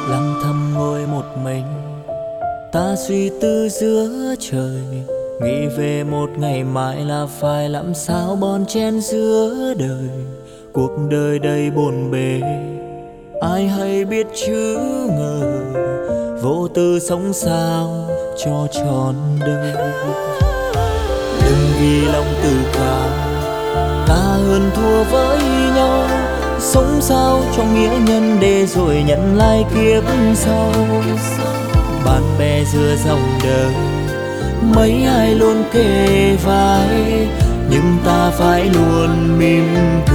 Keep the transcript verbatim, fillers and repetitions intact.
lặng thầm ngồi một mình, ta suy tư giữa trời, nghĩ về một ngày mai là phải làm sao bon chen giữa đời. Cuộc đời đầy bộn bề, ai hay biết chữ ngờ, vô tư sống sao cho trọn đời. Đừng vì lòng tự cao, ta hơn thua với nhau, sống sao trong nghĩa nhân để rồi nhận lại kiếp sau. Bạn bè giữa dòng đời, mấy ai luôn kề vai, nhưng ta phải luôn mỉm cười.